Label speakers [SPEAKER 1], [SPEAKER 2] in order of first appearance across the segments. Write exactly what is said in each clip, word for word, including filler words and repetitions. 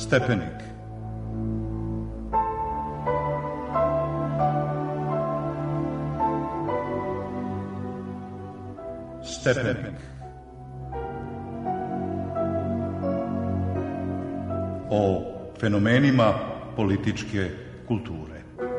[SPEAKER 1] Stepenik. Stepenik. O fenomenima političke kulture.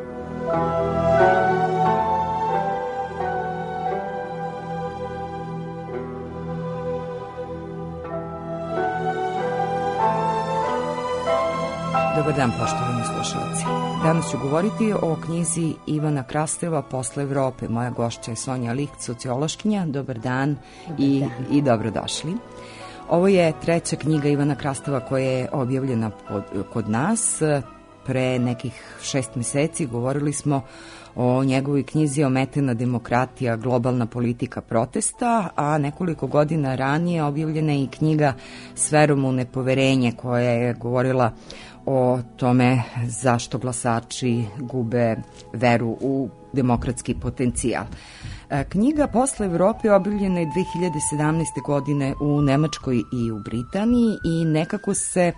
[SPEAKER 2] Dobar dan, poštovani slušalci. Danas ću govoriti o knjizi Ivana Krasteva Posle Evrope. Moja gošća je Sonja Licht, sociološkinja. Dobar dan, Dobar i, dan. i dobrodošli. Ovo je treća knjiga Ivana Krasteva koja je objavljena pod, kod nas. Pre nekih šest meseci govorili smo o njegovoj knjizi Ometena demokratija, globalna politika protesta, a nekoliko godina ranije objavljena je i knjiga S verom u nepoverenje koja je govorila o tome zašto glasači gube veru u demokratski potencijal. Knjiga Posle Evrope objavljena je dve hiljade sedamnaeste. godine u Nemačkoj i u Britaniji i nekako se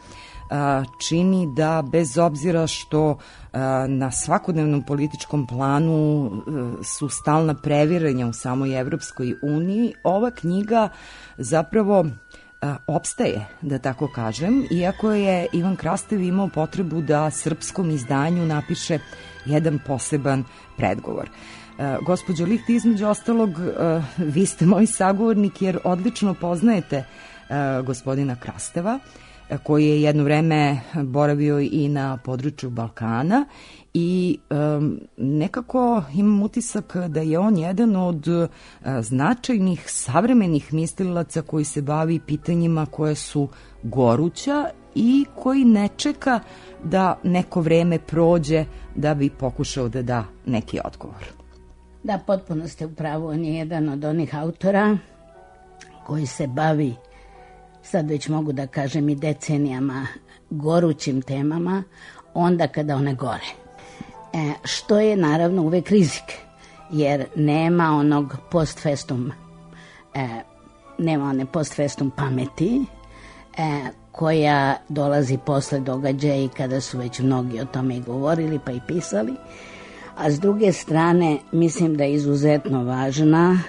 [SPEAKER 2] čini da bez obzira što na svakodnevnom političkom planu su stalna previranja u samoj Evropskoj uniji, ova knjiga zapravo opstaje, da tako kažem, iako je Ivan Krastev imao potrebu da srpskom izdanju napiše jedan poseban predgovor. Gospođo Licht, između ostalog, vi ste moj sagovornik jer odlično poznajete gospodina Krasteva, koji je jedno vreme boravio i na području Balkana i um, nekako imam utisak da je on jedan od uh, značajnih savremenih mislilaca koji se bavi pitanjima koje su goruća i koji ne čeka da neko vreme prođe da bi pokušao da da neki odgovor.
[SPEAKER 3] Da, potpuno ste u pravu. On je jedan od onih autora koji se bavi, sad već mogu da kažem, i decenijama gorućim temama, onda kada one gore. E, što je naravno uvek rizik, jer nema onog post festum, e, nema one post festum pameti e, koja dolazi posle događaja i kada su već mnogi o tome i govorili pa i pisali. A s druge strane, mislim da je izuzetno važna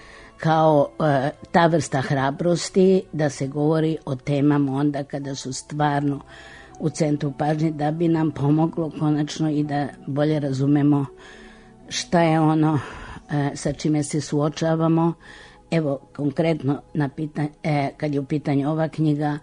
[SPEAKER 3] kao e, ta vrsta hrabrosti da se govori o temama onda kada su stvarno u centru pažnje, da bi nam pomoglo konačno i da bolje razumemo šta je ono e, sa čime se suočavamo. Evo, konkretno na pitanje, e, kad je u pitanju ova knjiga,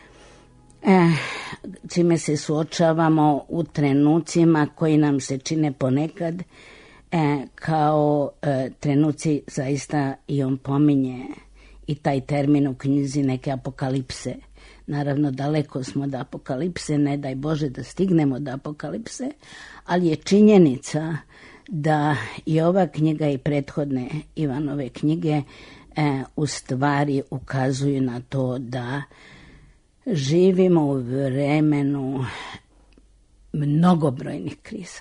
[SPEAKER 3] e, čime se suočavamo u trenucima koji nam se čine ponekad E, kao e, trenuci, zaista i on pominje i taj termin u knjizi, neke apokalipse. Naravno, daleko smo do apokalipse, ne daj Bože da stignemo do apokalipse, ali je činjenica da i ova knjiga i prethodne Ivanove knjige e, u stvari ukazuju na to da živimo u vremenu mnogobrojnih kriza.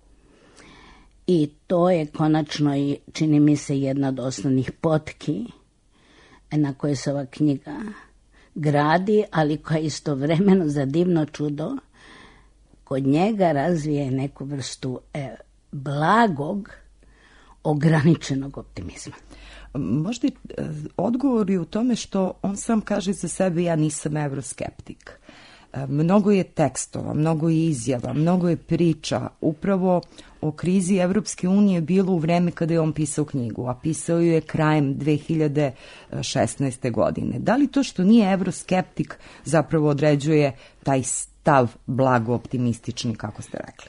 [SPEAKER 3] I to je konačno i, čini mi se, jedna od osnovnih potki na koje se ova knjiga gradi, ali koja istovremeno, za divno čudo, kod njega razvije neku vrstu e, blagog, ograničenog optimizma.
[SPEAKER 2] Možda odgovor je u tome što on sam kaže za sebe: ja nisam evroskeptik. Mnogo je tekstova, mnogo je izjava, mnogo je priča upravo o krizi Evropske unije bilo u vreme kada je on pisao knjigu, a pisao ju je krajem dve hiljade šesnaeste. godine. Da li to što nije evroskeptik zapravo određuje taj stav blago optimistični, kako ste rekli?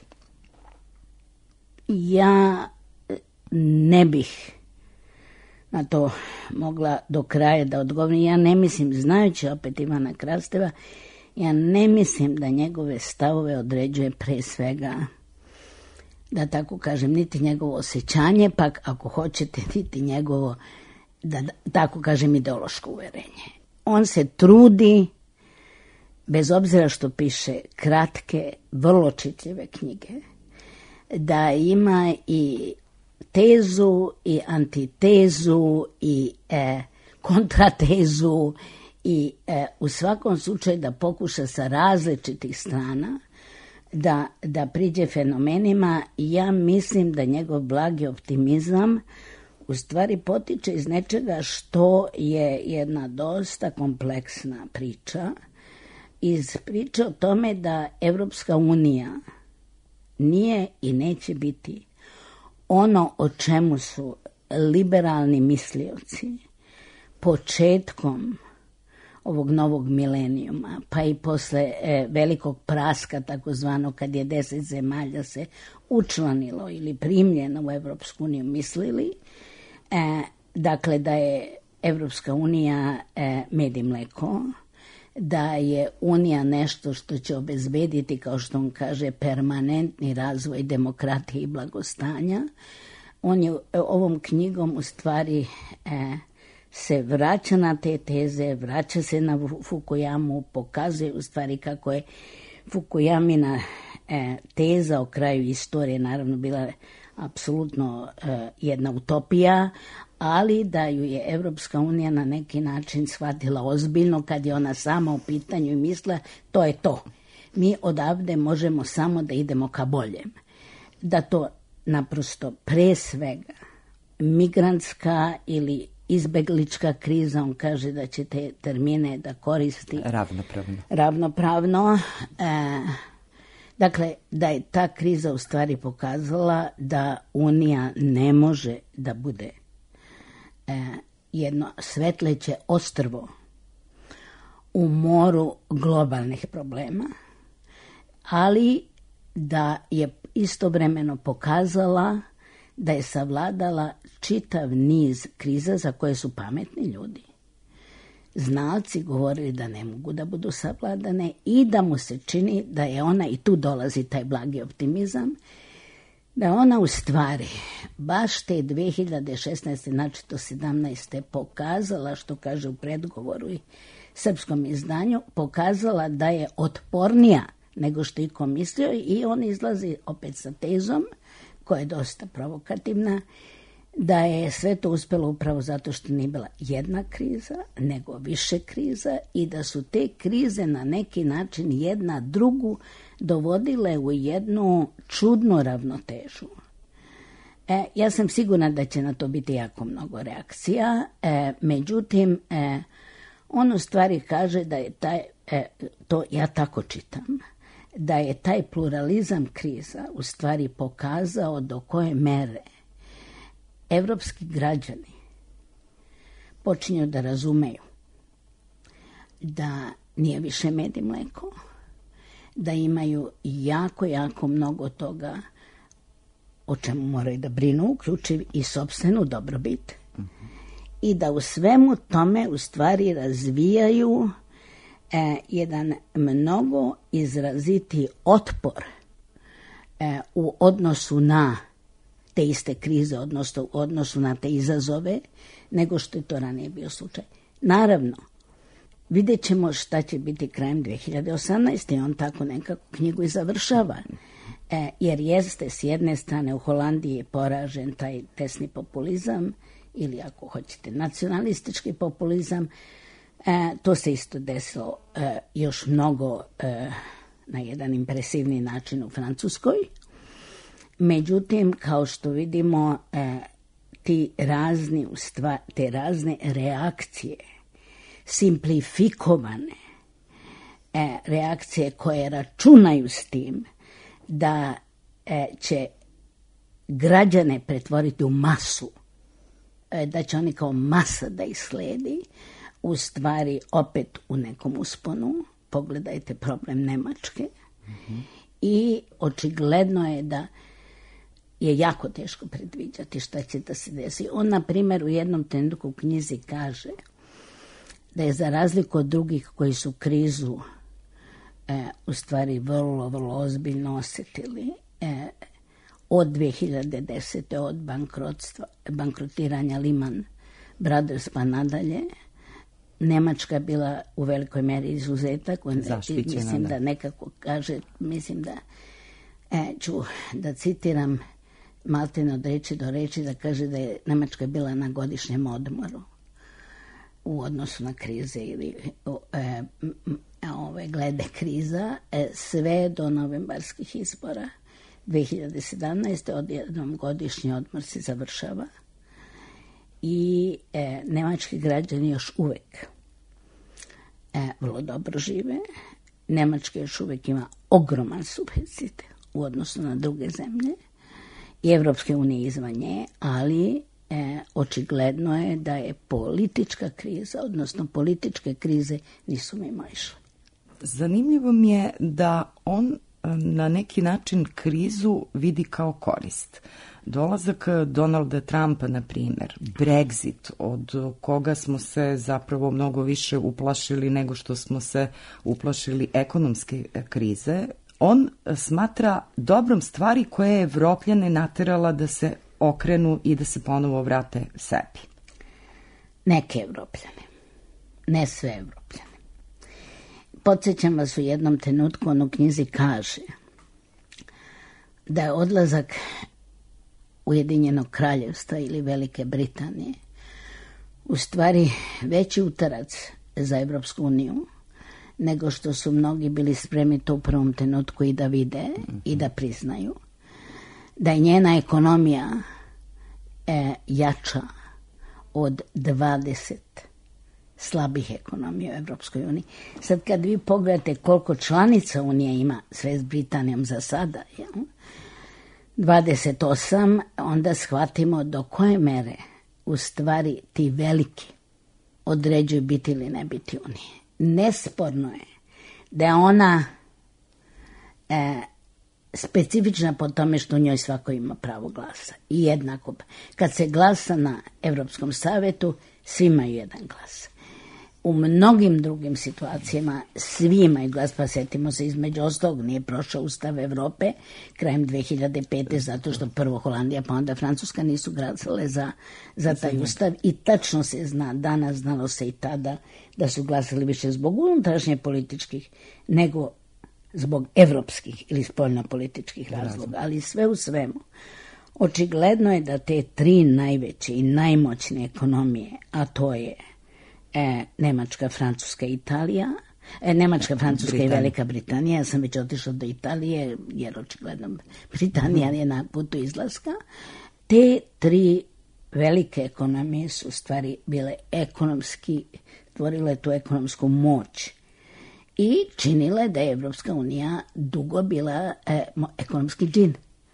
[SPEAKER 3] Ja ne bih na to mogla do kraja da odgovorim. Ja ne mislim, znajući opet Ivana Krasteva, ja ne mislim da njegove stavove određuje pre svega, da tako kažem, niti njegovo osjećanje, pa ako hoćete, niti njegovo, da tako kažem, ideološko uverenje. On se trudi, bez obzira što piše kratke, vrlo čitljive knjige, da ima i tezu i antitezu i e, kontratezu i e, u svakom slučaju da pokuša sa različitih strana da, da priđe fenomenima. Ja mislim da njegov blagi optimizam u stvari potiče iz nečega što je jedna dosta kompleksna priča, iz priče o tome da Evropska unija nije i neće biti ono o čemu su liberalni mislioci početkom ovog novog milenijuma, pa i posle e, velikog praska, takozvano, kad je deset zemalja se učlanilo ili primljeno u Evropsku uniju, mislili, e, dakle da je Evropska unija e, med i mleko, da je unija nešto što će obezbediti, kao što on kaže, permanentni razvoj demokratije i blagostanja. On je ovom knjigom u stvari e, se vraća na te teze, vraća se na Fukuyamu, pokazuje u stvari kako je Fukuyamina e, teza o kraju istorije naravno bila apsolutno e, jedna utopija, ali da ju je Evropska unija na neki način shvatila ozbiljno kad je ona sama u pitanju i misla to je to. Mi odavde možemo samo da idemo ka boljem. Da to naprosto pre svega migrantska ili izbeglička kriza, on kaže da će te termine da koristi
[SPEAKER 2] ravnopravno.
[SPEAKER 3] Ravnopravno. E, dakle, da je ta kriza u stvari pokazala da Unija ne može da bude e, jedno svetleće ostrvo u moru globalnih problema, ali da je istovremeno pokazala da je savladala čitav niz kriza za koje su pametni ljudi, znalci, govorili da ne mogu da budu savladane i da mu se čini da je ona, i tu dolazi taj blagi optimizam, da ona u stvari baš te dve hiljade šesnaeste, znači to sedamnaeste pokazala, što kaže u predgovoru i srpskom izdanju, pokazala da je otpornija nego što je ko mislio, i on izlazi opet sa tezom koja je dosta provokativna, da je sve to uspelo upravo zato što nije bila jedna kriza, nego više kriza, i da su te krize na neki način jedna drugu dovodile u jednu čudnu ravnotežu. E, ja sam sigurna da će na to biti jako mnogo reakcija, e, međutim, e, on u stvari kaže da je taj, e, to ja tako čitam, da je taj pluralizam kriza u stvari pokazao do koje mere evropski građani počinju da razumeju da nije više med i mleko, da imaju jako, jako mnogo toga o čemu moraju da brinu, uključiv i sopstvenu dobrobit, mm-hmm. i da u svemu tome u stvari razvijaju e, jedan mnogo izraziti otpor e, u odnosu na te iste krize, odnosno u odnosu na te izazove, nego što je to ranije bio slučaj. Naravno, vidjet ćemo šta će biti krajem dve hiljade osamnaeste. On tako nekako knjigu i završava. E, jer jeste s jedne strane u Holandiji je poražen taj desni populizam, ili ako hoćete nacionalistički populizam. E, to se isto desilo e, još mnogo e, na jedan impresivni način u Francuskoj. Međutim, kao što vidimo, e, ti razni, ustva, te razne reakcije, simplifikovane e, reakcije koje računaju s tim da e, će građane pretvoriti u masu, e, da će oni kao masa da ih sledi, u stvari opet u nekom usponu. Pogledajte problem Nemačke. Mm-hmm. I očigledno je da je jako teško predviđati šta će da se desi. On, na primjer, u jednom trenutku u knjizi kaže da je za razliku od drugih koji su krizu e, u stvari vrlo, vrlo ozbiljno osjetili e, od dve hiljade desete. od bankrotstva, bankrotiranja Lehman Brothers pa nadalje, Nemačka bila u velikoj meri izuzetak. Mislim da nekako kaže, mislim da e, ću da citiram Maltene od reči do reči, da kaže da je Nemačka bila na godišnjem odmoru. u odnosu na krize ili e, ove, glede kriza, e, sve do novembarskih izbora dve hiljade sedamnaeste. odjednom godišnji odmor se završava i e, nemački građani još uvek e, vrlo dobro žive. Nemačka još uvek ima ogroman suficit u odnosu na druge zemlje i Evropske unije izvan nje, ali e, očigledno je da je politička kriza, odnosno političke krize nisu mimo išle.
[SPEAKER 2] Zanimljivo mi je da on na neki način krizu vidi kao korist. Dolazak Donalda Trumpa, na primjer, Brexit, od koga smo se zapravo mnogo više uplašili nego što smo se uplašili ekonomske krize, on smatra dobrom stvari koja je Evropljane naterala da se okrenu i da se ponovo vrate sebi.
[SPEAKER 3] Neke Evropljane, ne sve Evropljane. Podsjećam vas, u jednom trenutku on u knjizi kaže da je odlazak Ujedinjenog kraljevstva ili Velike Britanije u stvari veći utarac za Evropsku uniju nego što su mnogi bili spremni to u prvom trenutku i da vide mm-hmm. i da priznaju. Da je njena ekonomija e, jača od dvadeset slabih ekonomija u Evropskoj uniji. Sad kad vi pogledate koliko članica Unije ima, sve s Britanijom za sada, jel? dvadeset osam, onda shvatimo do koje mere u stvari ti veliki određuju biti ili ne biti Unije. Nesporno je da je ona e, specifična po tome što u njoj svako ima pravo glasa. I jednako, kad se glasa na Evropskom savetu, svi imaju jedan glas. U mnogim drugim situacijama svi imaju glas, pa setimo se između ostalog, nije prošao Ustav Evrope krajem dve hiljade pete zato što prvo Holandija pa onda Francuska nisu glasale za, za taj Ustav i tačno se zna, danas znalo se i tada da su glasali više zbog unutrašnje političkih nego zbog evropskih ili spoljnopolitičkih razloga, ali sve u svemu. Očigledno je da te tri najveće i najmoćne ekonomije, a to je E, Nemačka, Francuska i Italija, e, Nemačka, Francuska Britanija. I Velika Britanija, ja sam već otišla do Italije, jer očigledno Britanija je na putu izlaska. Te tri velike ekonomije su u stvari bile ekonomski, stvorile tu ekonomsku moć i činile da je Evropska unija dugo bila e, ekonomski džin.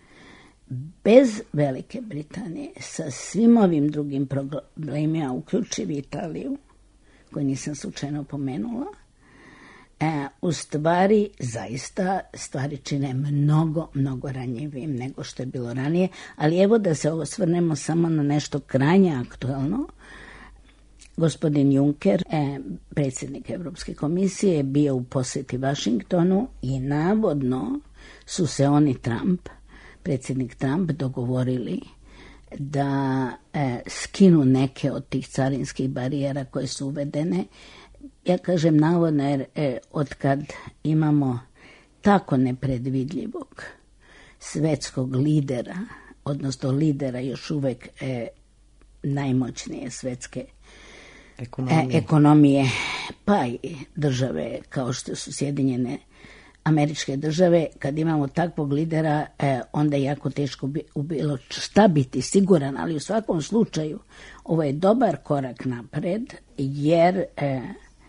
[SPEAKER 3] Bez Velike Britanije, sa svim ovim drugim problemima, uključivi Italiju, koju nisam slučajno pomenula, e, u stvari zaista stvari čine mnogo, mnogo ranjivim nego što je bilo ranije, ali evo da se osvrnemo samo na nešto krajnje aktualno. Gospodin Juncker, e, predsjednik Evropske komisije, je bio u posjeti Vašingtonu i navodno su se oni Trump, predsjednik Trump, dogovorili da e, skinu neke od tih carinskih barijera koje su uvedene. Ja kažem navodno jer e, od kad imamo tako nepredvidljivog svetskog lidera, odnosno lidera još uvek e, najmoćnije svetske ekonomije. E, ekonomije, pa i države kao što su Sjedinjene Američke države, kad imamo takvog lidera, eh, onda je jako teško bi, bilo šta biti siguran, ali u svakom slučaju ovo je dobar korak napred, jer eh,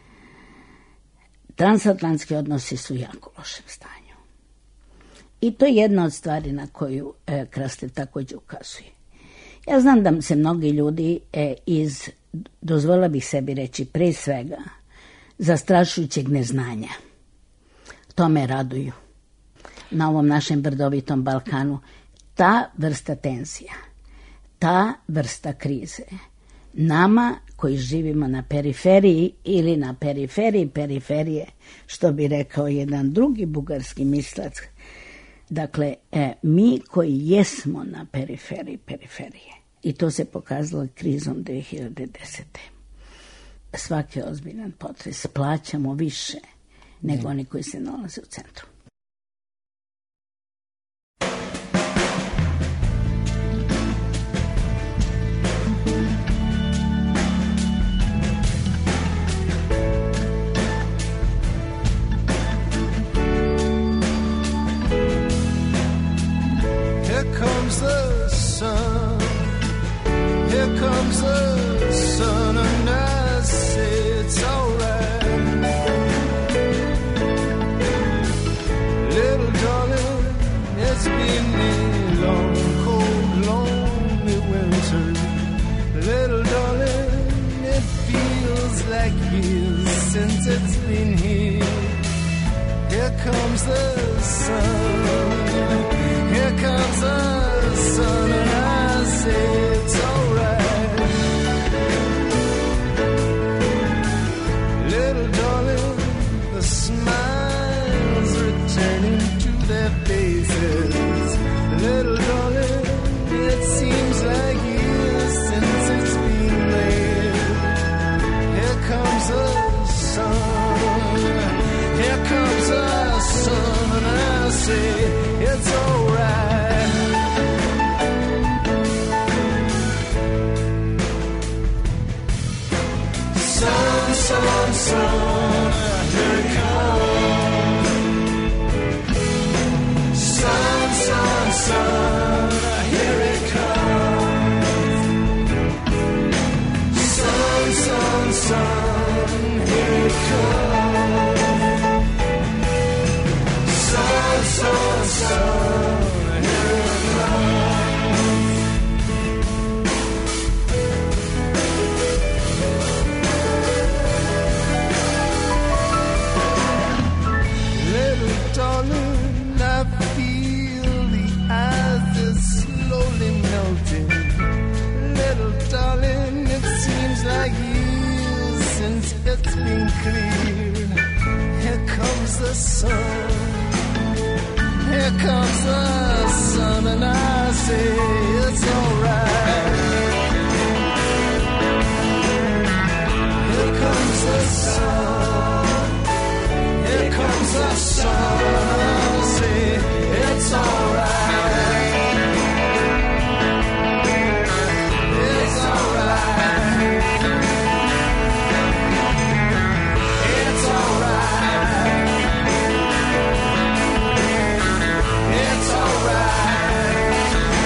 [SPEAKER 3] transatlantski odnosi su u jako lošem stanju. I to je jedna od stvari na koju eh, Krastev također ukazuje. Ja znam da se mnogi ljudi eh, iz, dozvolila bih sebi reći, pre svega, zastrašujućeg neznanja, to me raduju na ovom našem brdovitom Balkanu. Ta vrsta tenzija, ta vrsta krize, nama koji živimo na periferiji ili na periferiji periferije, što bi rekao jedan drugi bugarski mislac, dakle, e, mi koji jesmo na periferiji periferije, i to se pokazalo krizom dve hiljade desete. Svaki ozbiljan potres plaćamo više nego oni koji se nalaze u centru.
[SPEAKER 4] since it's been here. Here comes the sun, here comes the sun, and I say it's alright. Little darling, the smiles returning to their faces. Little darling, it seems like years since it's been there. Here comes the sun, here comes the sun, and I say it's alright. Sun, sun, sun, here it comes. Sun, sun, sun, here it comes. Sun, sun, sun, here it comes. Sun, sun, sun, here it comes. Little darling, I feel the ice is slowly melting. Little darling, it seems like years since it's been cleared. Here comes the sun, here comes the sun, and I say it's alright. Here comes the sun, here comes the sun, and I say it's alright. It's alright. It's alright. It's alright.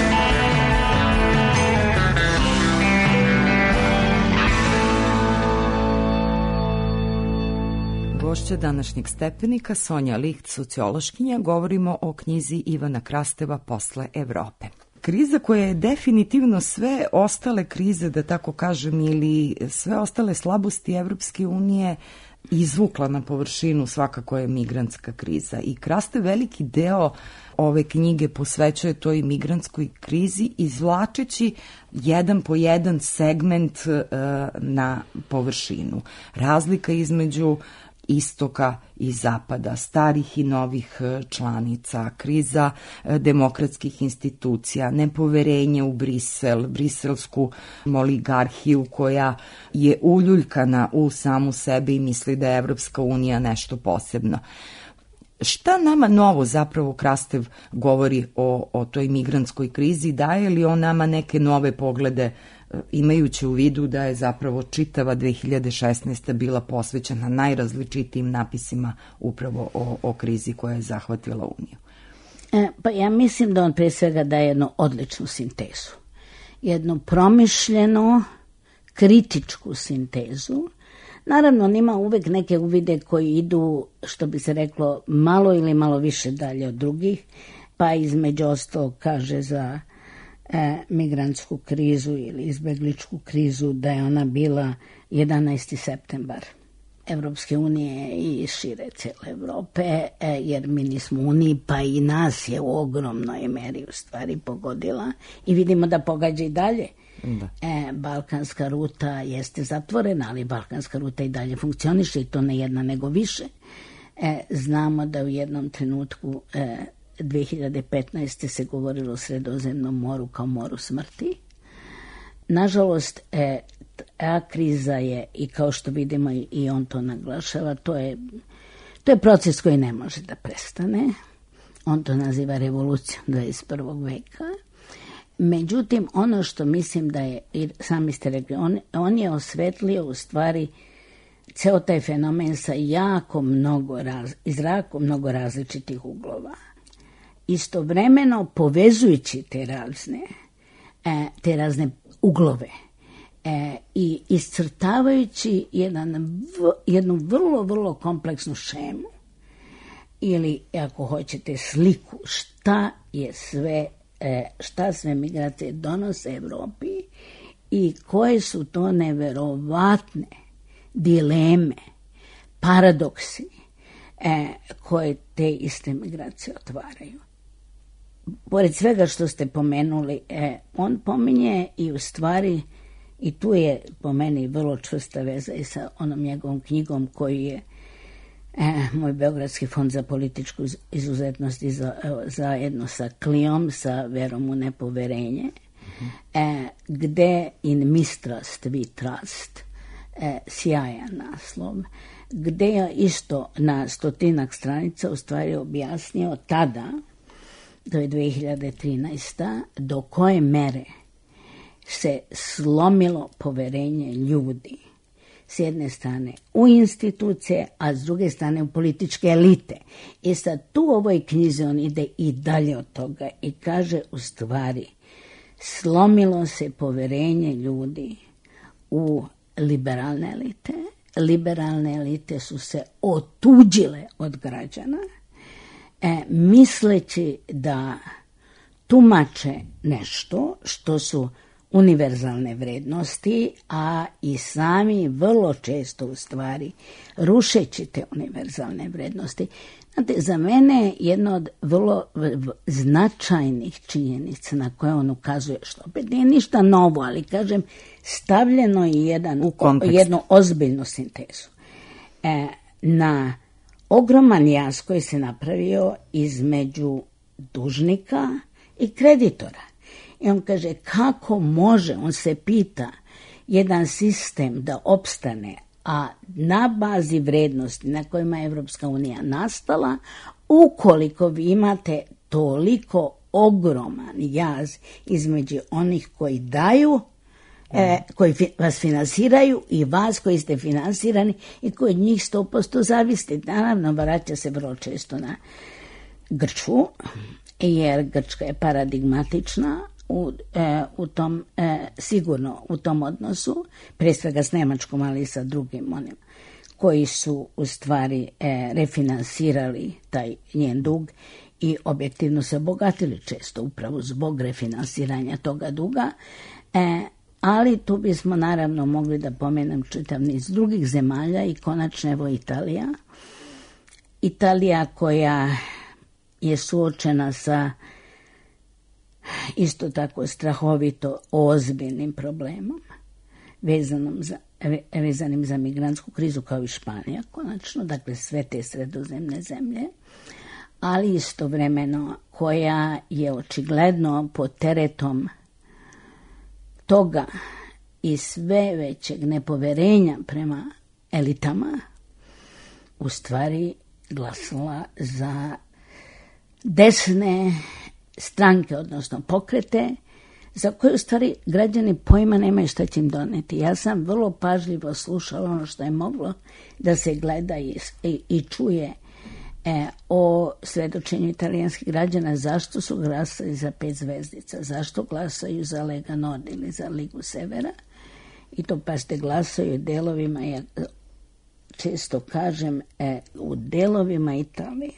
[SPEAKER 2] Gošća današnjeg Stepenika, Sonja Licht, sociološkinja, govorimo o knjizi Ivana Krasteva Posle Evrope. Kriza koja je definitivno sve ostale krize, da tako kažem, ili sve ostale slabosti Evropske unije izvukla na površinu, svakako je migrantska kriza. I Krastev veliki deo ove knjige posvećuje toj migrantskoj krizi, izvlačeći jedan po jedan segment uh, na površinu. Razlika između istoka i zapada, starih i novih članica, kriza demokratskih institucija, nepoverenje u Brisel, briselsku oligarhiju koja je uljuljkana u samu sebe i misli da je Evropska unija nešto posebno. Šta nama novo zapravo Krastev govori o, o toj migrantskoj krizi? Daje li on nama neke nove poglede, imajući u vidu da je zapravo čitava dve hiljade šesnaesta. bila posvećena najrazličitijim napisima upravo o, o krizi koja je zahvatila Uniju?
[SPEAKER 3] E, pa ja mislim da on pre svega daje jednu odličnu sintezu. Jednu promišljenu, kritičku sintezu. Naravno, on ima uvek neke uvide koji idu, što bi se reklo, malo ili malo više dalje od drugih, pa između ostalog kaže za e, migrantsku krizu ili izbegličku krizu da je ona bila jedanaesti septembar Evropske unije i šire cijele Evrope, e, jer mi nismo uniji, pa i nas je u ogromnoj meri u stvari pogodila i vidimo da pogađa i dalje. Da. E, Balkanska ruta jeste zatvorena, ali Balkanska ruta i dalje funkcioniše i to ne jedna nego više. E, znamo da u jednom trenutku e, dve hiljade petnaeste. se govorilo o Sredozemnom moru kao moru smrti. Nažalost, e, ta kriza je, i kao što vidimo i on to naglašava, to je, to je proces koji ne može da prestane. On to naziva revolucijom dvadeset prvog veka. Međutim, ono što mislim da je, i sami ste rekli, on, on je osvetlio u stvari ceo taj fenomen sa jako mnogo, raz, iz jako mnogo različitih uglova. Istovremeno povezujući te razne, e, te razne uglove e, i iscrtavajući jedan, v, jednu vrlo, vrlo kompleksnu šemu ili, ako hoćete, sliku šta je sve E, šta sve migracije donose Evropi i koje su to neverovatne dileme, paradoksi e, koje te iste migracije otvaraju. Pored svega što ste pomenuli, e, on pominje i u stvari, i tu je po meni vrlo čvrsta veza i sa onom njegovom knjigom koji je e, moj Beogradski fond za političku izuzetnost i za, e, zajedno sa Klijom, sa Verom u nepoverenje, mm-hmm. e, gde in mistrust we trust, e, sjajan naslov, gde je isto na stotinak stranica u stvari objasnio tada, to je dve hiljade trinaesta. do koje mere se slomilo poverenje ljudi s jedne strane u institucije, a s druge strane u političke elite. I sad tu u ovoj knjizi on ide i dalje od toga i kaže u stvari slomilo se poverenje ljudi u liberalne elite. Liberalne elite su se otuđile od građana, e, misleći da tumače nešto što su univerzalne vrednosti, a i sami vrlo često u stvari rušeći te univerzalne vrednosti. Znate, za mene jedna od vrlo značajnih činjenica na koje on ukazuje, što opet nije ništa novo, ali kažem, stavljeno je jedan, u jednu ozbiljnu sintezu. E, na ogroman jaz koji se napravio između dužnika i kreditora. I on kaže, kako može, on se pita, jedan sistem da opstane, a na bazi vrednosti na kojima je Evropska unija nastala, ukoliko vi imate toliko ogroman jaz između onih koji daju, mm. e, koji fi, vas finansiraju i vas koji ste finansirani i koji od njih sto posto zavisite. Naravno, vraća se vrlo često na Grčku, jer Grčka je paradigmatična u, e, u tom, e, sigurno u tom odnosu, pre svega s Nemačkom, ali i sa drugim onim koji su u stvari e, refinansirali taj njen dug i objektivno se obogatili često upravo zbog refinansiranja toga duga. E, ali tu bismo naravno mogli da pomenem čitav niz drugih zemalja i konačno evo Italija. Italija koja je suočena sa isto tako strahovito ozbiljnim problemom vezanom za, vezanim za migrantsku krizu kao i Španija konačno, dakle sve te sredozemne zemlje, ali istovremeno koja je očigledno pod teretom toga i sve većeg nepoverenja prema elitama u stvari glasala za desne stranke, odnosno pokrete, za koje u stvari građani pojma nemaju šta će im doneti. Ja sam vrlo pažljivo slušala ono što je moglo da se gleda i, i, i čuje e, o svedočenju italijanskih građana, zašto su glasali za pet zvezdica, zašto glasaju za Lega Nord ili za Ligu Severa. I to pa ste glasaju delovima, ja često kažem, e, u delovima Italije,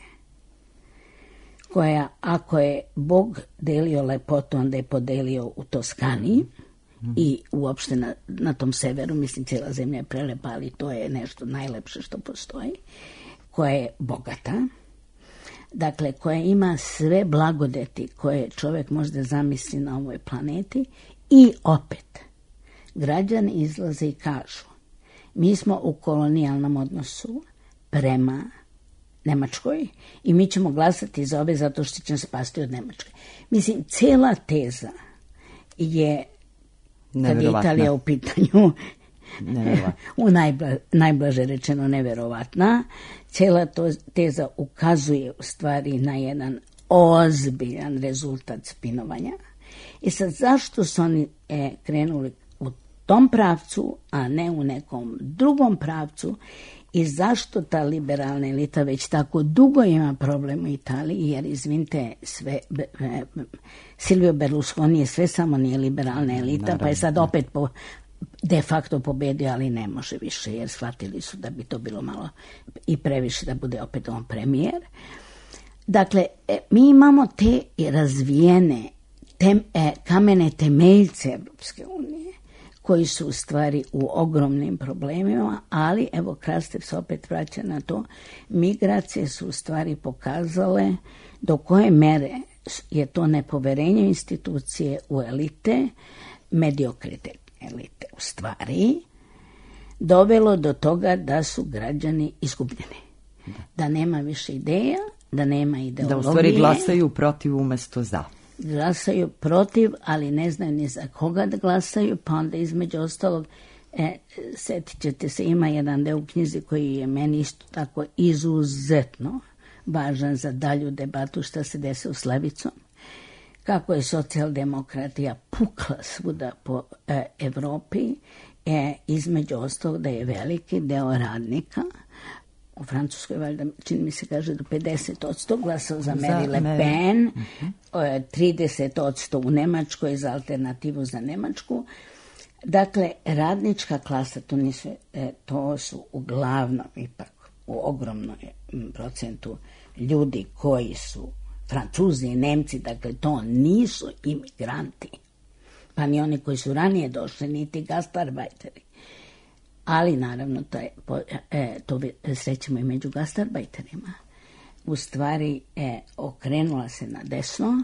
[SPEAKER 3] koja, ako je Bog delio lepotu, onda je podelio u Toskaniji mm. i uopšte na, na tom severu, mislim, cijela zemlja je prelepa, ali to je nešto najlepše što postoji, koja je bogata, dakle, koja ima sve blagodeti koje čovjek može da zamisli na ovoj planeti i opet, građani izlaze i kažu, mi smo u kolonijalnom odnosu prema Nemačkoj i mi ćemo glasati za ove zato što će nas spasti od Nemačke. Mislim, cijela teza je, kad je Italija u pitanju, u najbla, najblaže rečeno neverovatna, cijela to, teza ukazuje u stvari na jedan ozbiljan rezultat spinovanja. I sad, zašto su oni e, krenuli u tom pravcu, a ne u nekom drugom pravcu, i zašto ta liberalna elita već tako dugo ima problem u Italiji, jer izvinite, sve, e, Silvio Berlusconi je sve samo nije liberalna elita, naravno, pa je sad opet po, de facto pobedio, ali ne može više, jer shvatili su da bi to bilo malo i previše da bude opet on premijer. Dakle, e, mi imamo te razvijene tem, e, kamene temeljce Evropske unije, koji su u stvari u ogromnim problemima, ali evo Krastev se opet vraća na to, migracije su u stvari pokazale do koje mere je to nepoverenje institucije u elite, mediokrite elite u stvari, dovelo do toga da su građani izgubljeni. Da nema više ideja, da nema ideologije.
[SPEAKER 2] Da u stvari glasaju protiv umjesto za.
[SPEAKER 3] Glasaju protiv, ali ne znaju ni za koga da glasaju, pa onda između ostalog, e, sjetit ćete se, ima jedan deo u knjizi koji je meni isto tako izuzetno važan za dalju debatu šta se desi u Slavicom. Kako je socijaldemokratija pukla svuda po e, Evropi, e, između ostalog da je veliki deo radnika, u Francuskoj, valjda, čini mi se kaže, do pedeset odsto glasao za Marie Le Pen, uh-huh. trideset odsto u Nemačkoj za alternativu za Nemačku. Dakle, radnička klasa, to, nisu, to su uglavnom ipak u ogromnom procentu ljudi koji su Francuzi i Nemci, dakle to nisu imigranti, pa ni oni koji su ranije došli, niti gastarbajteri. Ali naravno to, je, e, to srećemo i među gastarbajterima. U stvari e, okrenula se na desno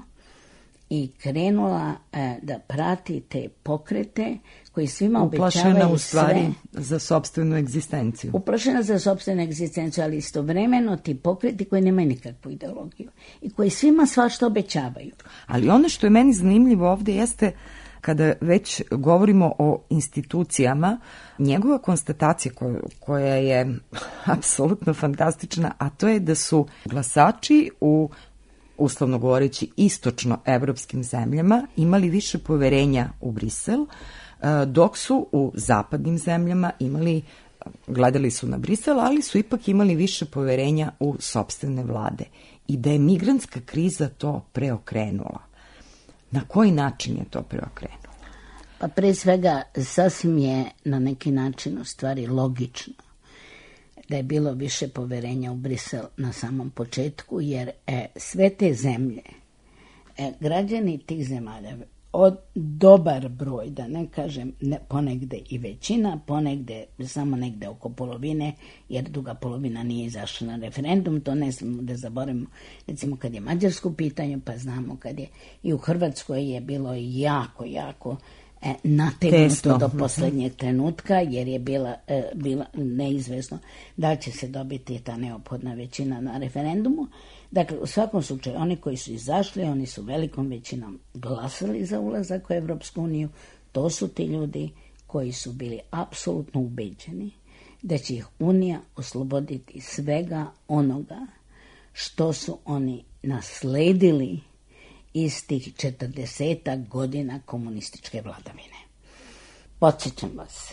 [SPEAKER 3] i krenula e, da prati te pokrete koji svima obećavaju
[SPEAKER 2] uplašena u stvari
[SPEAKER 3] sve.
[SPEAKER 2] Za sopstvenu egzistenciju.
[SPEAKER 3] Uplašena za sopstvenu egzistenciju, ali istovremeno ti pokreti koji nemaju nikakvu ideologiju i koji svima svašta obećavaju.
[SPEAKER 2] Ali ono što je meni zanimljivo ovdje jeste kada već govorimo o institucijama, njegova konstatacija koja, koja je apsolutno fantastična, a to je da su glasači u, uslovno govoreći, istočno-evropskim zemljama imali više poverenja u Brisel, dok su u zapadnim zemljama imali, gledali su na Brisel, ali su ipak imali više poverenja u sopstvene vlade. I da je migrantska kriza to preokrenula. Na koji način je to preokrenulo?
[SPEAKER 3] Pa pre svega sasvim je na neki način u stvari logično da je bilo više poverenja u Brisel na samom početku, jer e, sve te zemlje, e, građani tih zemalja, od dobar broj, da ne kažem ne, ponegde i većina, ponegde samo negde oko polovine, jer druga polovina nije izašla na referendum, to ne smemo da zaboravimo, recimo kad je Mađarsko u pitanju, pa znamo kad je i u Hrvatskoj je bilo jako, jako e, nategnuto do posljednjeg trenutka, jer je bila, e, bila neizvesno da će se dobiti ta neophodna većina na referendumu. Dakle, u svakom slučaju, oni koji su izašli, oni su velikom većinom glasali za ulazak u Evropsku uniju. To su ti ljudi koji su bili apsolutno ubeđeni da će ih Unija osloboditi svega onoga što su oni nasledili iz tih četrdesetak godina komunističke vladavine. Podsjećam vas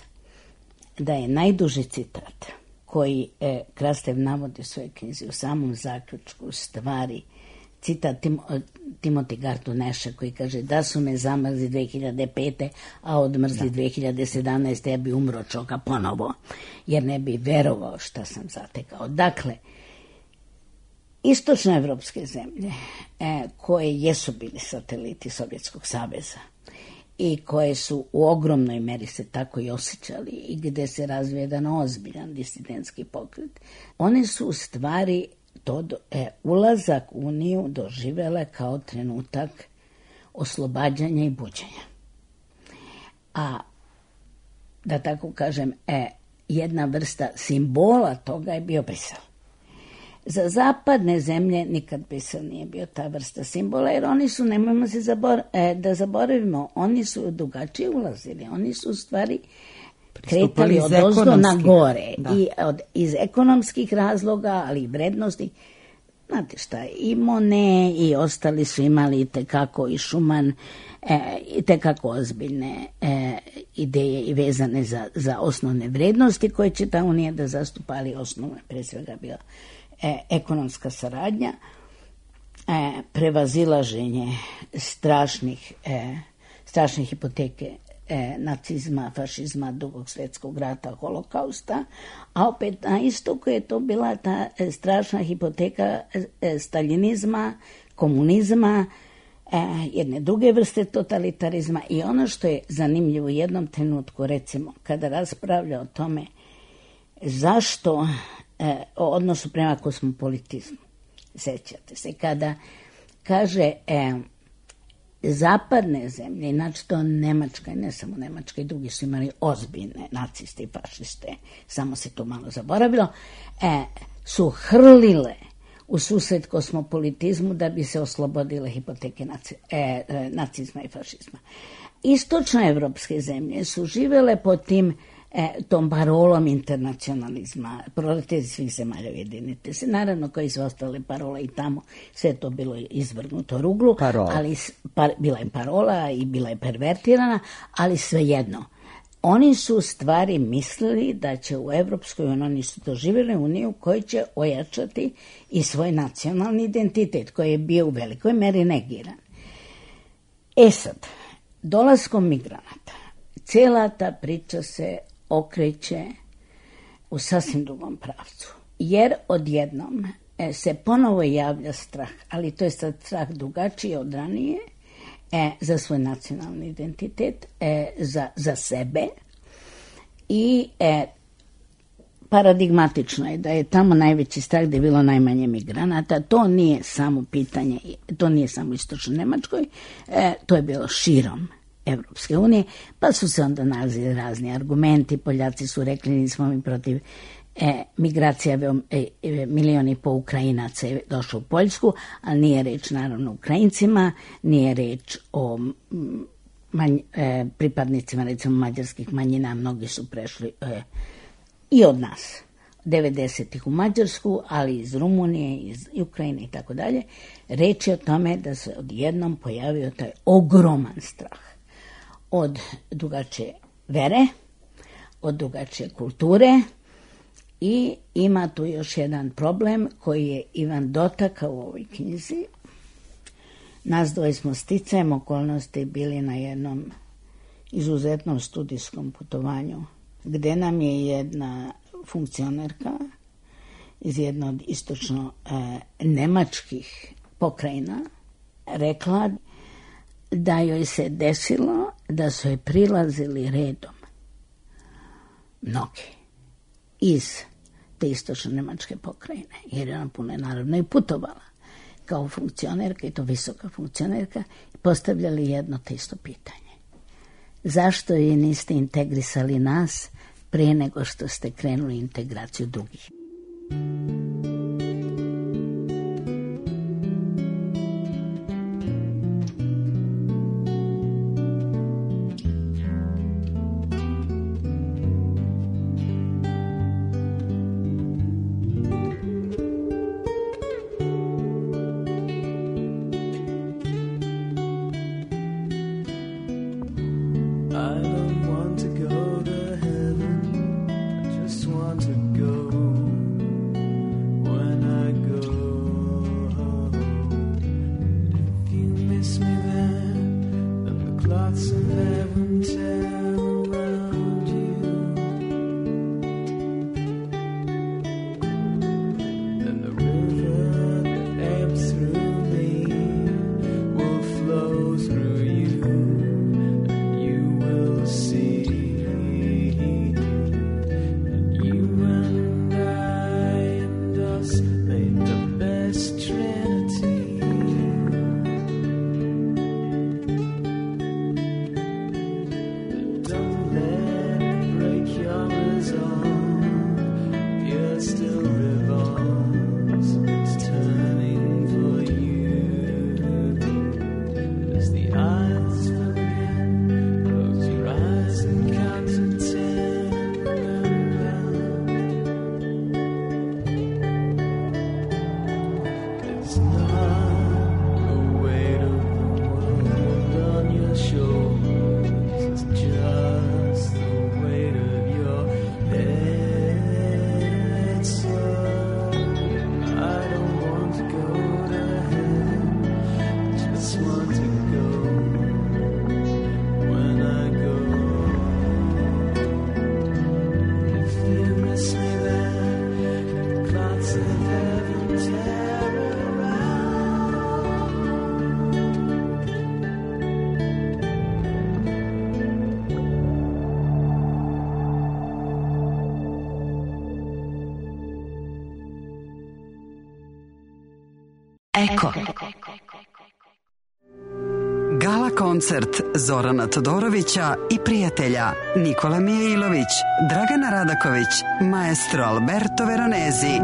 [SPEAKER 3] da je najduži citat koji e, Krastev navodi u svojoj knjizi u samom zaključku stvari, citat Tim, Timothy Gartoneša koji kaže da su me zamrzli dve hiljade pete, a odmrzli da. dve hiljade sedamnaeste. ja bi umro čoka ponovo, jer ne bi verovao šta sam zatekao. Dakle, istočnoevropske zemlje e, koje jesu bili sateliti Sovjetskog saveza i koje su u ogromnoj meri se tako i osjećali i gde se razvije jedan ozbiljan disidentski pokret, one su u stvari to do, e, ulazak u Uniju doživele kao trenutak oslobađanja i buđenja. A da tako kažem, e, jedna vrsta simbola toga je bio Brisel. Za zapadne zemlje nikad Brisel nije bio ta vrsta simbola, jer oni su, nemojmo se zabor, e, da zaboravimo, oni su drugačije ulazili, oni su u stvari kretali od ozdo na gore i od, iz ekonomskih razloga, ali i vrednosti. Znate šta, i Monet i ostali su imali tekako i Schumann e, i tekako ozbiljne e, ideje i vezane za, za osnovne vrednosti koje će ta Unija da zastupa, ali osnovno je pre svega bila E, ekonomska saradnja, e, prevazilaženje strašnih, e, strašne hipoteke e, nacizma, fašizma, Drugog svjetskog rata, holokausta, a opet na istoku je to bila ta e, strašna hipoteka e, staljinizma, komunizma, jedne druge vrste totalitarizma. I ono što je zanimljivo u jednom trenutku, recimo, kada raspravlja o tome zašto, e, o odnosu prema kosmopolitizmu, sećate se, kada kaže e, zapadne zemlje, znači to Nemačka i ne samo Nemačka i drugi su imali ozbiljne naciste i fašiste, samo se to malo zaboravilo, e, su hrlile u susret kosmopolitizmu da bi se oslobodile hipoteke naci, e, e, nacizma i fašizma. Istočnoevropske zemlje su živele pod tim e, tom parolom internacionalizma, proletari svih zemalja ujedinite se. Naravno, kao i sve ostale parole i tamo, sve to bilo izvrgnuto ruglu,
[SPEAKER 2] Parola.
[SPEAKER 3] ali pa, bila je parola i bila je pervertirana, ali svejedno. Oni su stvari mislili da će u Evropskoj uniji, oni su doživjeli uniju koji će ojačati i svoj nacionalni identitet, koji je bio u velikoj meri negiran. E sad, dolaskom migranata, cijela ta priča se okreće u sasvim drugom pravcu. Jer odjednom e, se ponovo javlja strah, ali to je sad strah drugačiji od ranije, E, za svoj nacionalni identitet, e, za, za sebe i e, paradigmatično je da je tamo najveći strah gdje je bilo najmanje migranata. To nije samo pitanje, to nije samo istočno Nemačkoj, e, to je bilo širom Evropske unije, pa su se onda nalazili razni argumenti. Poljaci su rekli nismo mi protiv E, migracija, e, e, milion i po Ukrajinaca je došlo u Poljsku, ali nije reč naravno o Ukrajincima, nije reč o manj, e, pripadnicima recimo mađarskih manjina, mnogi su prešli e, i od nas, devedesetih u Mađarsku, ali iz Rumunije, iz Ukrajine i tako dalje. Reč je o tome da se odjednom pojavio taj ogroman strah od drugačije vere, od drugačije kulture. I ima tu još jedan problem koji je Ivan dotakao u ovoj knjizi. Nas dvoje smo sticajem okolnosti bili na jednom izuzetnom studijskom putovanju, gdje nam je jedna funkcionerka iz jednog od istočno e, nemačkih pokrajina rekla da joj se desilo da su joj prilazili redom mnogi iz te istočno nemačke pokrajine, jer je ona puno naravno i putovala kao funkcionerka, i to visoka funkcionerka, i postavljali jedno te isto pitanje. Zašto je niste integrisali nas prije nego što ste krenuli integraciju drugih?
[SPEAKER 5] Eko. Gala koncert Zorana Todorovića i prijatelja Nikola Mijailović, Dragana Radaković, maestro Alberto Veronesi.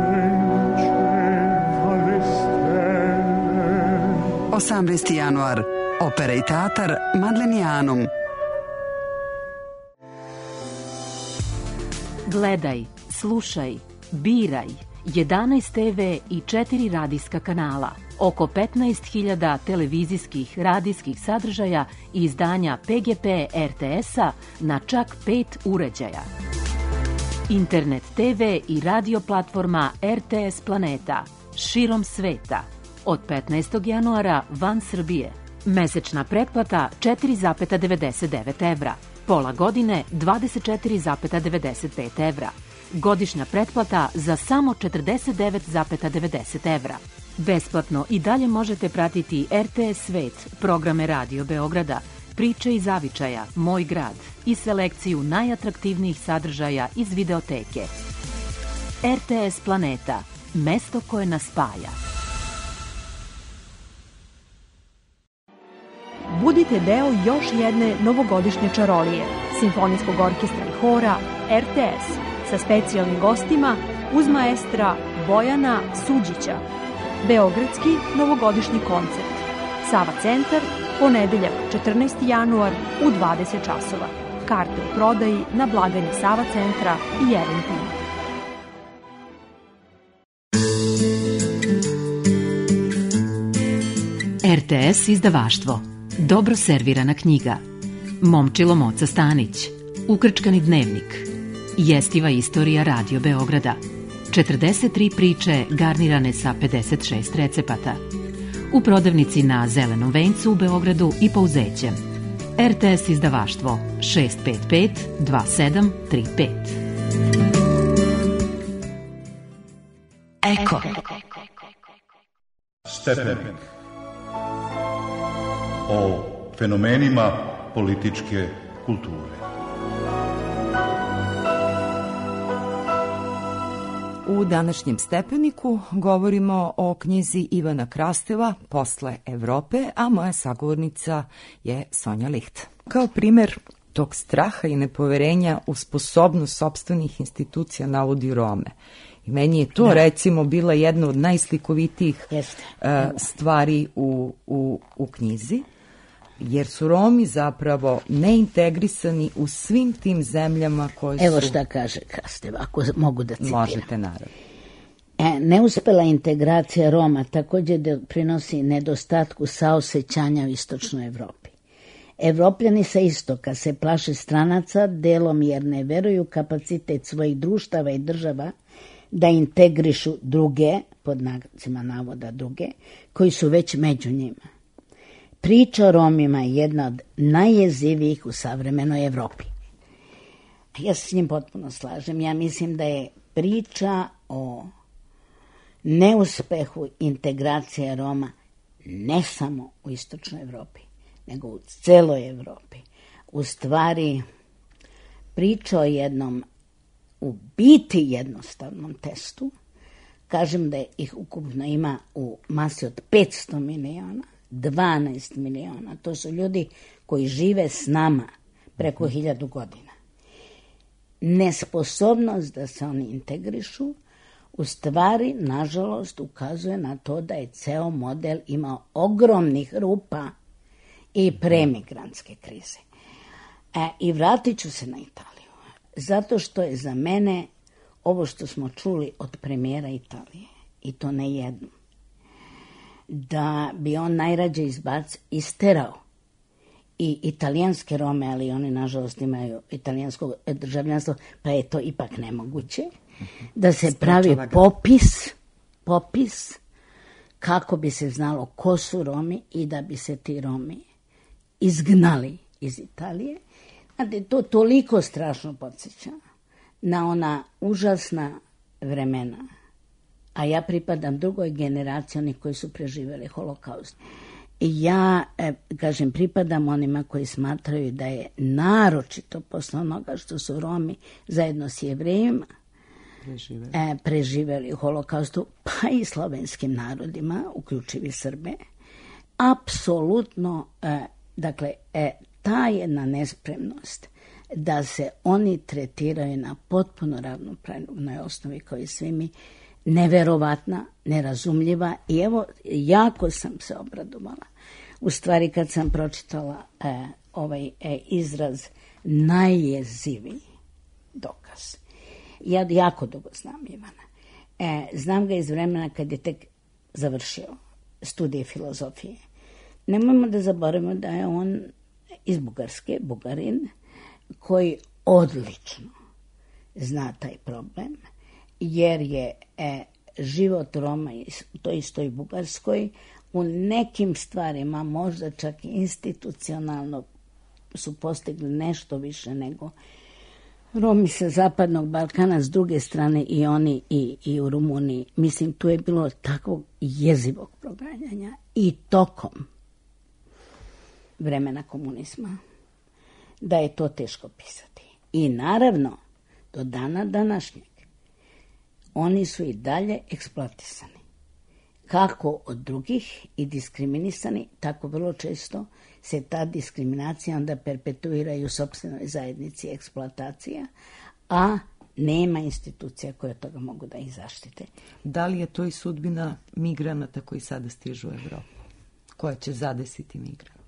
[SPEAKER 5] osamnaesti januar, Opera i teatar Madlenianum.
[SPEAKER 6] Gledaj, slušaj, biraj. jedanaest te ve i četiri radijska kanala, oko petnaest hiljada televizijskih radijskih sadržaja i izdanja Pe Ge Pe er te esa na čak pet uređaja. Internet te ve i radio platforma er te es Planeta širom sveta. Od petnaestog januara van Srbije. Mesečna pretplata četiri zarez devedeset devet evra. Pola godine dvadeset četiri zarez devedeset pet evra. Godišnja pretplata za samo četrdeset devet zarez devedeset evra. Besplatno i dalje možete pratiti er te es Svet, programe Radio Beograda, Priče iz zavičaja, Moj grad i selekciju najatraktivnijih sadržaja iz videoteke. er te es Planeta, mesto koje nas spaja.
[SPEAKER 7] Budite deo još jedne novogodišnje čarolije, simfonijskog orkestra i hora er te es sa specijalnim gostima uz maestra Bojana Suđića. Beogradski novogodišnji koncert. Sava centar, ponedeljak četrnaesti januar u dvadeset časova. Karte u prodaji na blagajni Sava centra i Eventim.
[SPEAKER 6] er te es izdavaštvo. Dobro servirana knjiga. Momčilo Moca Stanić. Ukrčkani dnevnik. Jestiva istorija Radio Beograda. četrdeset tri priče garnirane sa pedeset šest recepata. U prodavnici na Zelenom vencu u Beogradu i Pouzećem. er te es izdavaštvo šest pet pet dva sedam tri pet.
[SPEAKER 5] Eko.
[SPEAKER 1] Stepenik. O fenomenima političke kulture.
[SPEAKER 2] U današnjem Stepeniku govorimo o knjizi Ivana Krasteva Posle Evrope, a moja sagovornica je Sonja Licht. Kao primer tog straha i nepoverenja u sposobnost sopstvenih institucija navodi Rome. I meni je to, da, recimo, bila jedna od najslikovitijih uh, stvari u, u, u knjizi, jer su Romi zapravo neintegrisani u svim tim zemljama koje su...
[SPEAKER 3] Evo šta kaže Krastev, ako mogu da citiram.
[SPEAKER 2] Možete, naravno.
[SPEAKER 3] E, neuspela integracija Roma također doprinosi nedostatku saosećanja u istočnoj Evropi. Evropljani sa istoka se plaše stranaca, delom jer ne veruju kapacitet svojih društava i država da integrišu druge, pod znacima navoda druge, koji su već među njima. Priča o Romima je jedna od najjezivijih u savremenoj Evropi. Ja se s njim potpuno slažem. Ja mislim da je priča o neuspehu integracije Roma ne samo u istočnoj Evropi, nego u celoj Evropi. U stvari, priča o jednom u biti jednostavnom testu. Kažem da ih ukupno ima u masi od petsto miliona, dvanaest miliona. To su ljudi koji žive s nama preko hiljadu godina. Nesposobnost da se oni integrišu u stvari, nažalost, ukazuje na to da je ceo model imao ogromnih rupa i premigrantske krize. E, I vratit ću se na Italiju. Zato što je za mene ovo što smo čuli od premijera Italije, i to ne jednom, da bi on najrađe izbac isterao i italijanske Rome, ali oni nažalost imaju italijansko državljanstvo, pa je to ipak nemoguće, da se pravi popis, popis kako bi se znalo ko su Romi i da bi se ti Romi izgnali iz Italije. Znate, to toliko strašno podsjeća na ona užasna vremena, a ja pripadam drugoj generaciji onih koji su preživjeli holokaust. I ja, e, kažem, pripadam onima koji smatraju da je naročito posle onoga što su Romi zajedno s Jevrejima
[SPEAKER 2] preživeli,
[SPEAKER 3] e, preživeli u holokaustu, pa i slovenskim narodima, uključivi Srbe. Apsolutno, e, dakle, e, ta jedna nespremnost da se oni tretiraju na potpuno ravnopravnoj osnovi kao i svi mi, neverovatna, nerazumljiva, i evo, jako sam se obradovala. U stvari, kad sam pročitala e, ovaj e, izraz najjeziviji dokaz. Ja jako dugo znam Ivana. E, znam ga iz vremena kad je tek završio studije filozofije. Nemojmo da zaboravimo da je on iz Bugarske, Bugarin, koji odlično zna taj problem, jer je e, život Roma u toj istoj Bugarskoj u nekim stvarima, možda čak i institucionalno, su postigli nešto više nego Romi sa zapadnog Balkana, s druge strane i oni i, i u Rumuniji. Mislim, tu je bilo takvog jezivog proganjanja i tokom vremena komunizma, da je to teško pisati. I naravno, do dana današnjeg, oni su i dalje eksploatisani. Kako od drugih i diskriminisani, tako vrlo često se ta diskriminacija onda perpetuira i u sopstvenoj zajednici eksploatacija, a nema institucija koje od toga mogu da ih zaštite.
[SPEAKER 2] Da li je to i sudbina migranata koji sada stižu u Evropu? Koja će zadesiti migrante?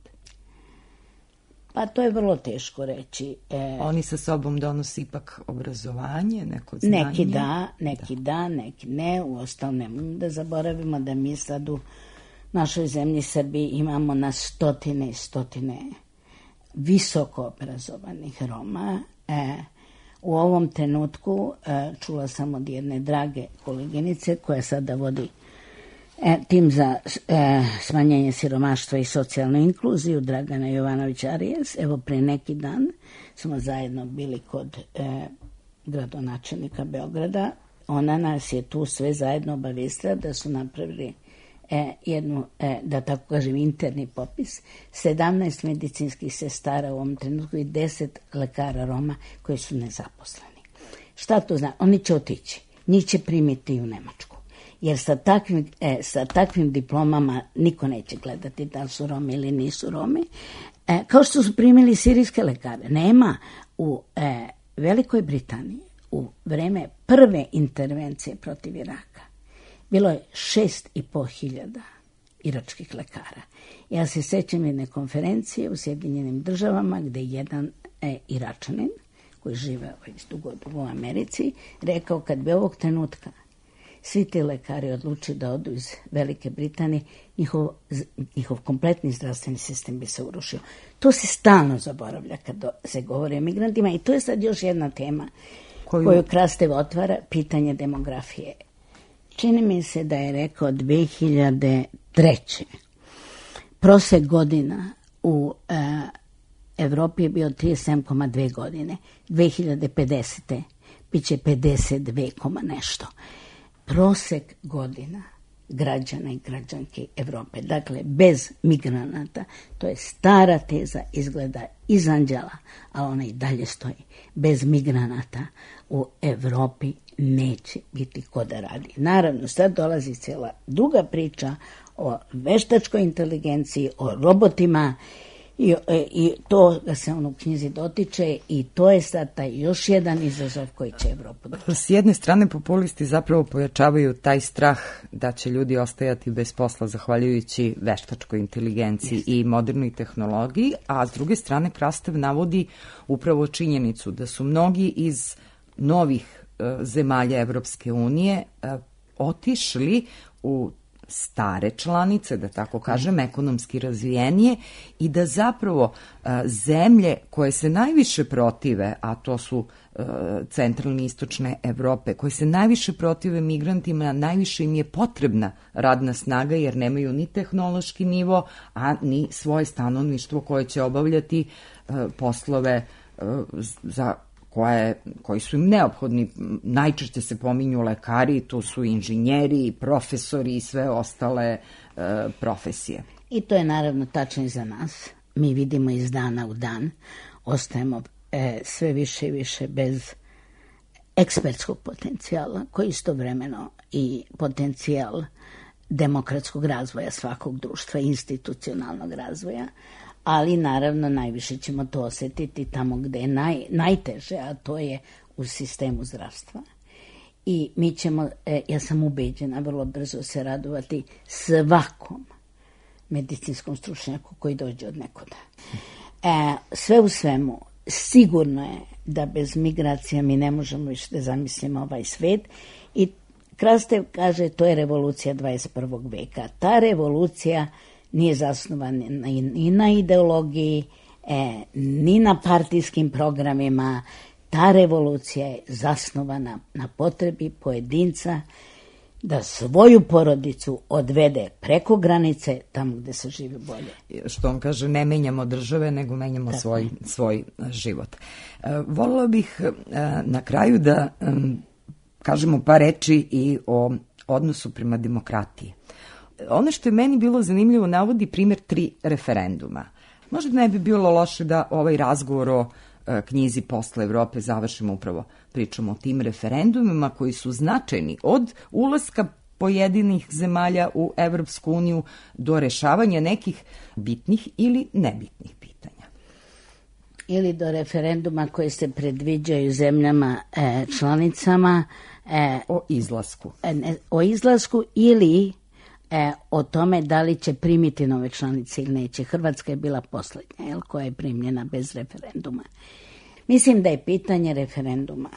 [SPEAKER 3] Pa to je vrlo teško reći. E,
[SPEAKER 2] Oni sa sobom donose ipak obrazovanje, neko znanje?
[SPEAKER 3] Neki da, neki da, da neki ne. Uostalom, nemojmo da zaboravimo da mi sad u našoj zemlji Srbiji imamo na stotine i stotine visoko obrazovanih Roma. E, u ovom trenutku e, čula sam od jedne drage koleginice koja sada vodi e, tim za e, smanjenje siromaštva i socijalnu inkluziju, Dragana Jovanović-Arijes. Evo, pre neki dan smo zajedno bili kod e, gradonačelnika Beograda. Ona nas je tu sve zajedno obavestila da su napravili E, jednu, e, da tako kažem, interni popis, sedamnaest medicinskih sestara u ovom trenutku i deset lekara Roma koji su nezaposleni. Šta to znači? Oni će otići. Njih će primiti u Nemačku. Jer sa takvim, e, sa takvim diplomama niko neće gledati da li su Romi ili nisu Romi. E, kao što su primili sirijske lekare. Nema u e, Velikoj Britaniji u vreme prve intervencije protiv Iraka bilo je šest i po hiljada iračkih lekara. Ja se sećam jedne konferencije u Sjedinjenim državama gde jedan e, Iračanin koji žive već dugo, dugo u Americi rekao kad bi ovog trenutka svi ti lekari odlučili da odu iz Velike Britanije, njihov, njihov kompletni zdravstveni sistem bi se urušio. To se stalno zaboravlja kad se govori o migrantima i to je sad još jedna tema koju, koju Krastev otvara, pitanje demografije. Čini mi se da je rekao dve hiljade treće. Prosek godina u e, Evropi je bio trideset sedam zarez dve godine. dve hiljade pedesete biće pedeset dve, nešto. Prosek godina građana i građanke Evrope. Dakle, bez migranata, to je stara teza, izgleda iz anđela, a ona i dalje stoji. Bez migranata u Evropi neće biti ko da radi. Naravno, sad dolazi cijela druga priča o veštačkoj inteligenciji, o robotima i, i to da se on u knjizi dotiče i to je sad taj još jedan izazov koji će Evropu doći.
[SPEAKER 2] S jedne strane populisti zapravo pojačavaju taj strah da će ljudi ostajati bez posla zahvaljujući veštačkoj inteligenciji Jeste. I modernoj tehnologiji, a s druge strane Krastev navodi upravo činjenicu da su mnogi iz novih zemalja Evropske unije otišli u stare članice, da tako kažem, ekonomski razvijenije i da zapravo zemlje koje se najviše protive, a to su centralne i istočne Evrope, koje se najviše protive migrantima, najviše im je potrebna radna snaga jer nemaju ni tehnološki nivo, a ni svoje stanovništvo koje će obavljati poslove za koje, koji su im neophodni. Najčešće se pominju lekari, tu su inženjeri, profesori i sve ostale e, profesije.
[SPEAKER 3] I to je naravno tačno i za nas. Mi vidimo iz dana u dan, ostajemo e, sve više i više bez ekspertskog potencijala, koji istovremeno i potencijal demokratskog razvoja svakog društva, institucionalnog razvoja, ali naravno najviše ćemo to osjetiti tamo gde je naj, najteže, a to je u sistemu zdravstva. I mi ćemo, ja sam ubeđena, vrlo brzo se radovati svakom medicinskom stručnjaku koji dođe od nekuda. E, sve u svemu, sigurno je da bez migracija mi ne možemo više da zamislimo ovaj svet i Krastev kaže to je revolucija dvadeset prvog veka. Ta revolucija nije zasnovana ni na ideologiji, e, ni na partijskim programima. Ta revolucija je zasnovana na potrebi pojedinca da svoju porodicu odvede preko granice tamo gde se živi bolje.
[SPEAKER 2] Što on kaže, ne menjamo države, nego menjamo svoj, svoj život. Volila bih na kraju da kažemo par reči i o odnosu prema demokratiji. Ono što je meni bilo zanimljivo, navodi primjer tri referenduma. Možda ne bi bilo loše da ovaj razgovor o knjizi Posle Evrope završimo upravo pričom o tim referendumima koji su značajni od ulaska pojedinih zemalja u Evropsku uniju do rešavanja nekih bitnih ili nebitnih pitanja.
[SPEAKER 3] Ili do referenduma koji se predviđaju zemljama e, članicama e,
[SPEAKER 2] o izlasku.
[SPEAKER 3] E, ne, o izlasku ili e, o tome da li će primiti nove članice ili neće. Hrvatska je bila poslednja, jel, koja je primljena bez referenduma. Mislim da je pitanje referenduma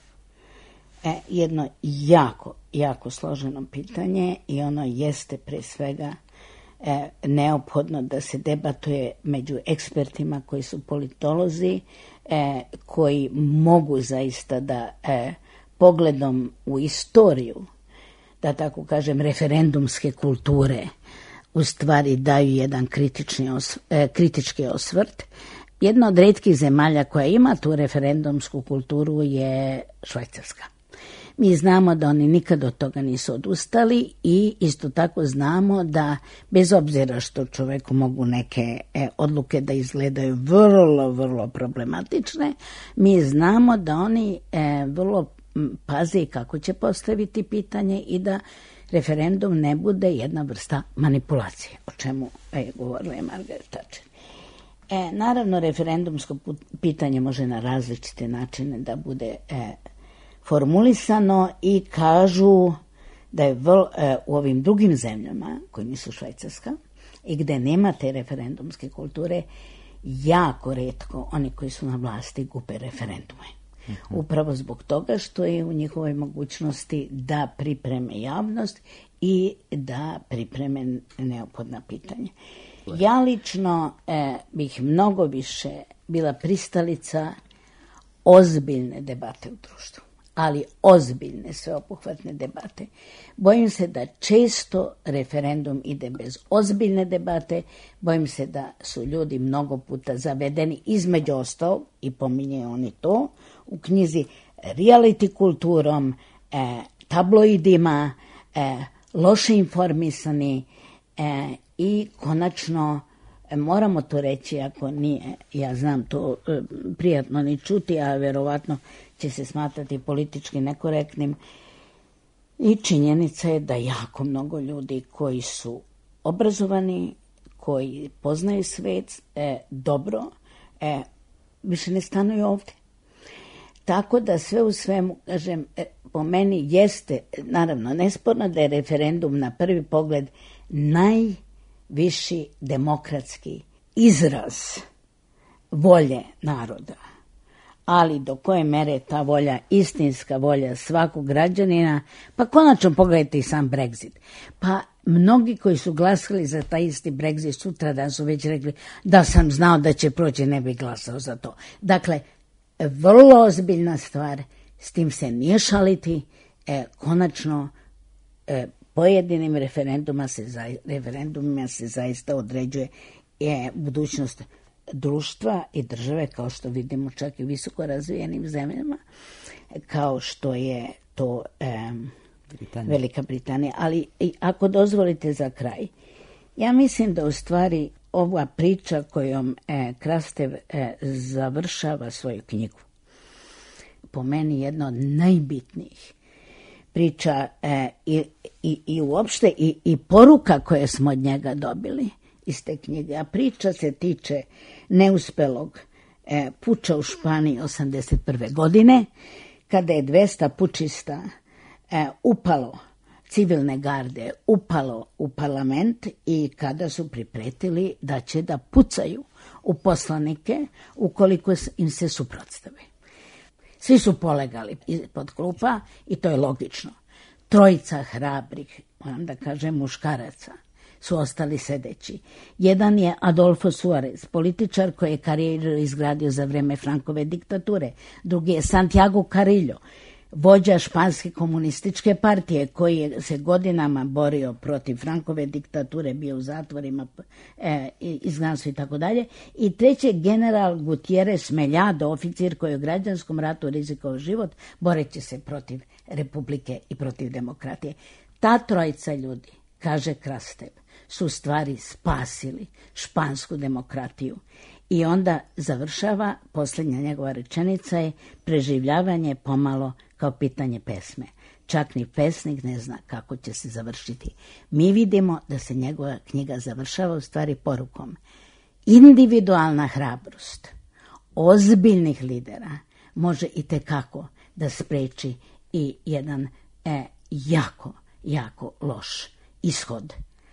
[SPEAKER 3] e, jedno jako, jako složeno pitanje i ono jeste pre svega e, neophodno da se debatuje među ekspertima koji su politolozi, e, koji mogu zaista da e, pogledom u istoriju, da tako kažem, referendumske kulture, u stvari daju jedan kritični os, e, kritički osvrt. Jedna od retkih zemalja koja ima tu referendumsku kulturu je Švajcarska. Mi znamo da oni nikad od toga nisu odustali i isto tako znamo da bez obzira što čoveku mogu neke e, odluke da izgledaju vrlo, vrlo problematične, mi znamo da oni e, vrlo paze kako će postaviti pitanje i da referendum ne bude jedna vrsta manipulacije, o čemu je govorila je Margaret Thatcher. E, naravno, referendumsko pitanje može na različite načine da bude e, formulisano i kažu da je vrlo, e, u ovim drugim zemljama, koji nisu Švajcarska, i gde nema te referendumske kulture, jako retko oni koji su na vlasti gube referendume. Uh-huh. Upravo zbog toga što je u njihovoj mogućnosti da pripreme javnost i da pripreme neophodna pitanja. Ja lično e, bih mnogo više bila pristalica ozbiljne debate u društvu, ali ozbiljne, sveobuhvatne debate. Bojim se da često referendum ide bez ozbiljne debate, bojim se da su ljudi mnogo puta zavedeni, između ostalog, i pominje oni to, u knjizi reality kulturom, e, tabloidima, e, loše informisani, e, i konačno, e, moramo to reći, ako nije, ja znam to e, prijatno ni čuti, a verovatno će se smatrati politički nekorektnim, i činjenica je da jako mnogo ljudi koji su obrazovani, koji poznaju svet e, dobro, e, više ne stanuju ovde. Tako da sve u svemu, kažem, e, po meni jeste, naravno, nesporno da je referendum na prvi pogled najviši demokratski izraz volje naroda. Ali do koje mere ta volja, istinska volja svakog građanina, pa konačno pogledajte i sam Brexit. Pa mnogi koji su glasali za taj isti Brexit sutra dan su već rekli da sam znao da će proći, ne bi glasao za to. Dakle, vrlo ozbiljna stvar, s tim se nije šaliti, e, konačno e, pojedinim referendumima se, referendumima se zaista određuje e, budućnost društva i države, kao što vidimo čak i visoko razvijenim zemljama, kao što je to e, Britanija. Velika Britanija. Ali i, ako dozvolite za kraj, ja mislim da u stvari ova priča kojom e, Krastev e, završava svoju knjigu po meni jedna od najbitnijih priča e, i, i, i uopšte i, i poruka koje smo od njega dobili iz te knjige. A priča se tiče neuspelog e, puča u Španiji osamdeset prve godine, kada je dvesta pučista e, upalo, civilne garde, upalo u parlament i kada su pripretili da će da pucaju u poslanike ukoliko im se suprotstave. Svi su polegali pod klupa i to je logično. Trojica hrabrih, moram da kažem muškaraca, su ostali sedeći. Jedan je Adolfo Suarez, političar koji je karijeru izgradio za vreme Frankove diktature. Drugi je Santiago Carrillo, vođa španske komunističke partije koji je se godinama borio protiv Frankove diktature, bio u zatvorima, e, izgnanstvo i tako dalje. I treći je general Gutierrez Mellado, oficir koji je u građanskom ratu rizikovao život, boreći se protiv republike i protiv demokratije. Ta trojica ljudi, kaže Krastev, su u stvari spasili špansku demokratiju. I onda završava, posljednja njegova rečenica je: preživljavanje pomalo kao pitanje pesme. Čak ni pesnik ne zna kako će se završiti. Mi vidimo da se njegova knjiga završava u stvari porukom. Individualna hrabrost ozbiljnih lidera može itekako da spreči i jedan e, jako, jako loš ishod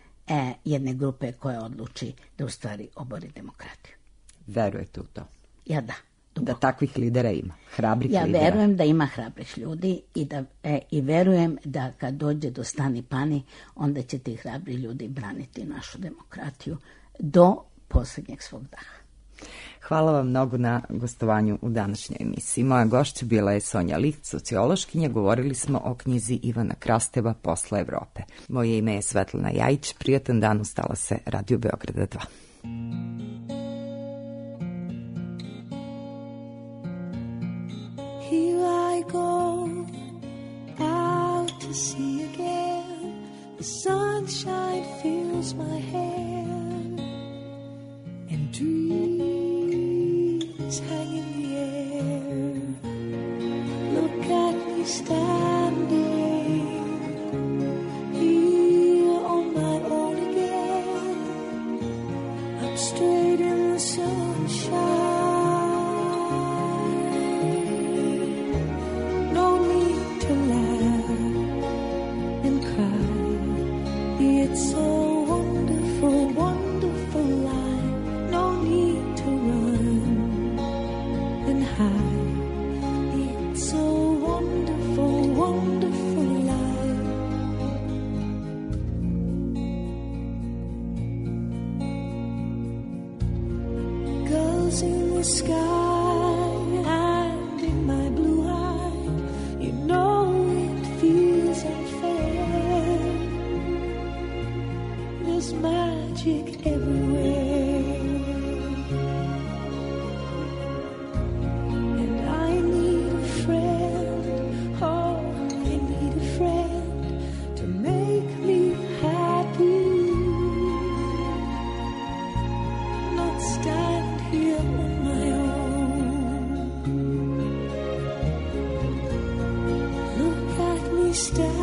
[SPEAKER 3] e, jedne grupe koja odluči da u stvari obori demokratiju.
[SPEAKER 2] Verujete u to?
[SPEAKER 3] Ja da.
[SPEAKER 2] Da takvih lidera ima, hrabrih
[SPEAKER 3] ja
[SPEAKER 2] lidera.
[SPEAKER 3] Ja verujem da ima hrabrih ljudi i, da, e, i verujem da kad dođe do stani pani, onda će ti hrabri ljudi braniti našu demokratiju do posljednjeg svog daha.
[SPEAKER 2] Hvala vam mnogo na gostovanju u današnjoj emisiji. Moja gošća bila je Sonja Liht, sociološkinja. Govorili smo o knjizi Ivana Krasteva Posle Evrope. Moje ime je Svetlana Jajić. Prijatan dan, ustala se Radio Beograda dva.
[SPEAKER 8] Here I go out to sea again. The sunshine fills my hair, and dreams hang in the air. Look at me standing here on my own again. I'm straight in the sunshine. It's so wonderful, wonderful life. No need to run and hide. It's so wonderful, wonderful life. Girls in the sky and in my blue eye, you know it feels unfair. There's magic everywhere, and I need a friend, oh, I need a friend to make me happy, not stand here on my own. Look at me stand